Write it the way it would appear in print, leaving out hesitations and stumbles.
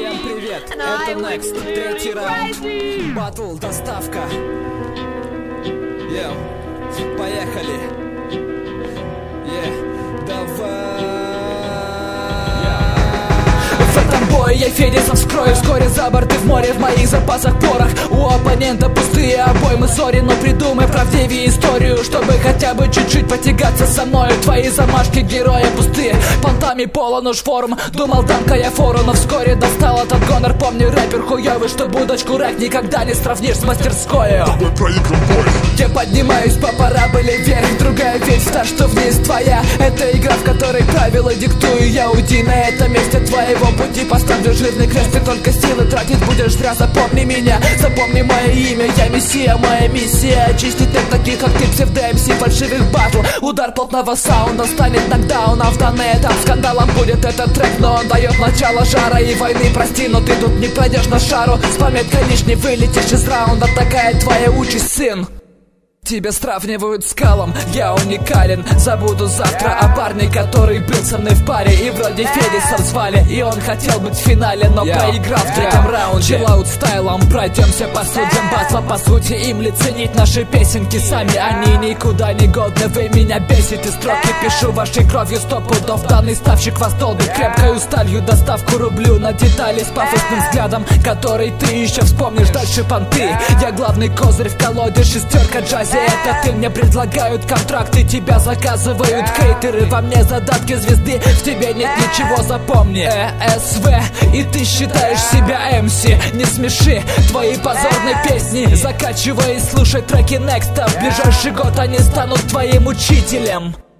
Всем привет, это Next, третий раунд. Батл, доставка. Поехали. Давай. В этом бое я Федисом вскрою вскоре за борты в море. В моих запасах порох, у оппонента пустые обоймы. Сори, но придумай правдивее историю, чтобы хотя бы чуть-чуть потягаться со мною. Твои замашки героя пустые, понтами полон уж форум. Думал, дам-ка я фору, но вскоре достал этот гонор. Помню, рэпер хуёвый, что будочку рэп никогда не сравнишь с мастерскою. Я поднимаюсь по параболе вверх, другая ведь та, что вниз твоя. Это игра, в которой правила диктую я. Уйди на этом месте твоего пути, поставлю жирный крест. Ты только силы тратить будешь зря, запомни меня. Запомни мое имя, я мессия, моя миссия очистить от таких, как ты, псевдо-МС, фальшивых батл. Удар плотного саунда станет нокдауном. В данный этап скандалом будет этот трек, но он дает начало жара и войны. Прости, но ты тут не пройдешь на шару. С пометкой лишь не вылетишь из раунда. Такая твоя участь, сын. Тебя сравнивают с Калом, я уникален. Забуду завтра о парне, который был со мной в паре. И вроде Федисом звали, и он хотел быть в финале, но проиграл в третьем раунде. Чиллаут стайлом пройдемся по судьям батла. По сути, им ли ценить наши песенки сами? Они никуда не годны, вы меня бесите. Строки пишу вашей кровью 100 пудов. Данный ставщик вас долбит крепкою сталью. Доставку рублю на детали с пафосным взглядом, который ты еще вспомнишь. Дальше понты, я главный козырь в колоде. Шестерка джази, это ты, мне предлагают контракты, тебя заказывают хейтеры. Во мне задатки звезды, в тебе нет ничего, запомни. ЭСВ, и ты считаешь себя МС. Не смеши твои позорные песни, закачивай и слушай треки Некста. В ближайший год они станут твоим учителем.